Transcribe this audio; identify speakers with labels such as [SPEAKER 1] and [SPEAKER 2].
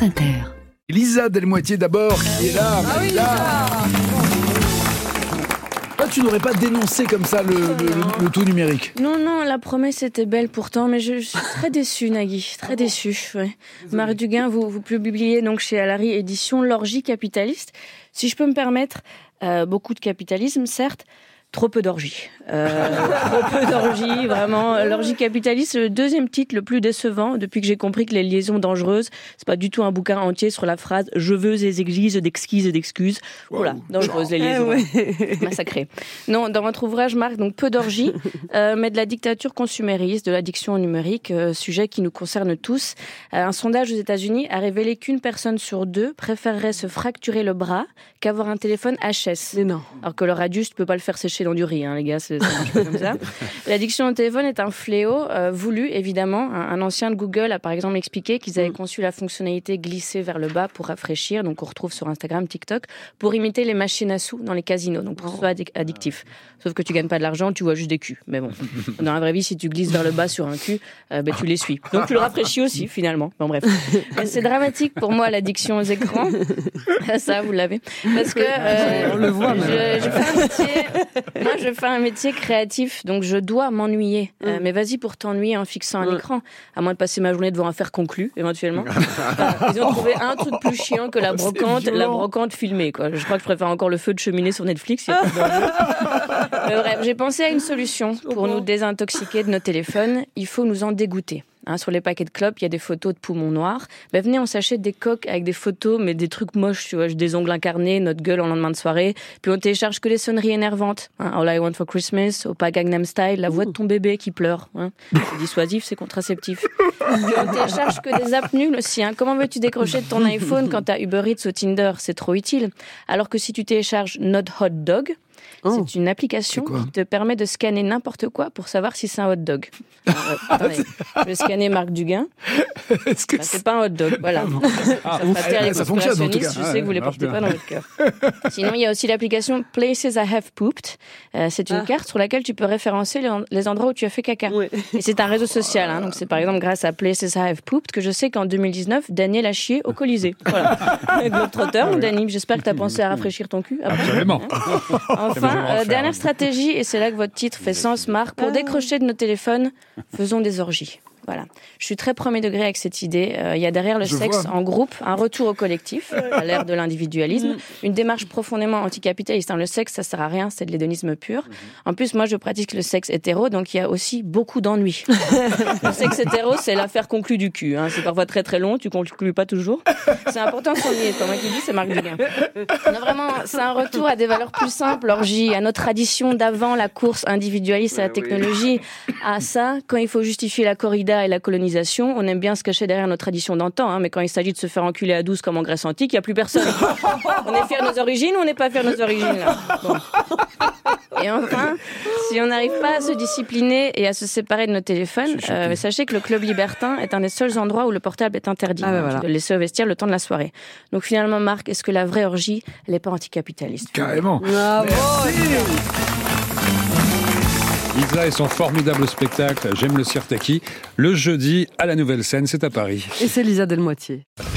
[SPEAKER 1] France Inter.
[SPEAKER 2] Lisa Delmoitier d'abord, qui est là.
[SPEAKER 3] Ah oui,
[SPEAKER 2] là. Toi, tu n'aurais pas dénoncé comme ça le tout numérique.
[SPEAKER 3] Non, la promesse était belle pourtant, mais je suis très déçue, Nagui, très déçue. Ouais. Marc Duguin, vous publiez donc chez Alary Éditions l'orgie capitaliste. Si je peux me permettre, beaucoup de capitalisme, certes, trop peu d'orgie. Trop peu d'orgie, vraiment. L'orgie capitaliste, c'est le deuxième titre le plus décevant depuis que j'ai compris que Les Liaisons dangereuses, c'est pas du tout un bouquin entier sur la phrase « Je veux des églises d'exquises et d'excuses ». Voilà, dangereuse, les liaisons. Massacrées. Non, dans votre ouvrage, Marc, donc peu d'orgie, mais de la dictature consumériste, de l'addiction au numérique, sujet qui nous concerne tous. Un sondage aux États-Unis a révélé qu'une personne sur deux préférerait se fracturer le bras qu'avoir un téléphone HS.
[SPEAKER 4] Mais non.
[SPEAKER 3] Alors que le radius, tu peux pas le faire sécher dans du riz, hein, les gars, ça marche pas comme ça. L'addiction au téléphone est un fléau voulu, évidemment. Un ancien de Google a par exemple expliqué qu'ils avaient conçu la fonctionnalité glisser vers le bas pour rafraîchir, donc on retrouve sur Instagram, TikTok, pour imiter les machines à sous dans les casinos, donc pour que ce soit addictif. Sauf que tu gagnes pas de l'argent, tu vois juste des culs. Mais bon, dans la vraie vie, si tu glisses vers le bas sur un cul, tu l'essuies. Donc tu le rafraîchis aussi, finalement. Bon bref. C'est dramatique pour moi, l'addiction aux écrans. Ça, vous l'avez. Parce que
[SPEAKER 4] on le voit,
[SPEAKER 3] je fais un métier créatif, donc je dois m'ennuyer. Mais vas-y pour t'ennuyer en fixant un écran, à moins de passer ma journée devant un fer conclu, éventuellement. Ils ont trouvé un truc plus chiant que la brocante filmée, quoi. Je crois que je préfère encore le feu de cheminée sur Netflix. Mais bref, j'ai pensé à une solution pour nous désintoxiquer de nos téléphones. Il faut nous en dégoûter. Sur les paquets de clopes, il y a des photos de poumons noirs. Venez, on s'achète des coques avec des photos, mais des trucs moches, tu vois, des ongles incarnés, notre gueule en lendemain de soirée. Puis on télécharge que les sonneries énervantes. All I Want for Christmas, Oppa Gangnam Style, la voix de ton bébé qui pleure. C'est dissuasif, c'est contraceptif. Puis on télécharge que des apps nulles aussi. Comment veux-tu décrocher de ton iPhone quand t'as Uber Eats ou Tinder? C'est trop utile. Alors que si tu télécharges Not Hot Dog, c'est une application qui te permet de scanner n'importe quoi pour savoir si c'est un hot dog. Attendez, je vais scanner Marc Duguin. C'est pas un hot dog, voilà.
[SPEAKER 2] Ça fonctionne en tout cas.
[SPEAKER 3] Je sais que vous les portez pas dans votre cœur. Sinon, il y a aussi l'application Places I Have Pooped. C'est une carte sur laquelle tu peux référencer les endroits où tu as fait caca. Oui. Et c'est un réseau social. Donc c'est par exemple grâce à Places I Have Pooped que je sais qu'en 2019, Daniel a chié au Colisée. Voilà. Globetrotter, mon Dani, j'espère que tu as pensé à rafraîchir ton cul après.
[SPEAKER 2] Absolument.
[SPEAKER 3] Enfin, dernière stratégie, et c'est là que votre titre fait sens, Marc, pour décrocher de nos téléphones, faisons des orgies. Voilà. Je suis très premier degré avec cette idée. Il y a derrière le sexe en groupe un retour au collectif, à l'ère de l'individualisme, une démarche profondément anticapitaliste. Le sexe, ça sert à rien, c'est de l'hédonisme pur. En plus, moi, je pratique le sexe hétéro, donc il y a aussi beaucoup d'ennuis. Le sexe hétéro, c'est l'affaire conclue du cul. C'est parfois très très long, tu conclus pas toujours. C'est important de s'ennuyer. C'est pas moi qui dis, c'est Marc Duguin. Non, vraiment, c'est un retour à des valeurs plus simples, l'orgie, à nos traditions d'avant, la course individualiste à la technologie, à ça, quand il faut justifier la corrida et la colonisation, on aime bien se cacher derrière nos traditions d'antan, mais quand il s'agit de se faire enculer à 12 comme en Grèce antique, il n'y a plus personne. On est fiers de nos origines ou on n'est pas fiers de nos origines là. Bon. Et enfin, si on n'arrive pas à se discipliner et à se séparer de nos téléphones, sachez que le club libertin est un des seuls endroits où le portable est interdit. Voilà. De le laisser au vestiaire le temps de la soirée. Donc finalement, Marc, est-ce que la vraie orgie, elle n'est pas anticapitaliste?
[SPEAKER 2] Carrément.
[SPEAKER 4] Bravo.
[SPEAKER 5] Lisa et son formidable spectacle J'aime le Sirtaki, le jeudi à la Nouvelle Scène, c'est à Paris.
[SPEAKER 4] Et c'est Lisa Delmoitier.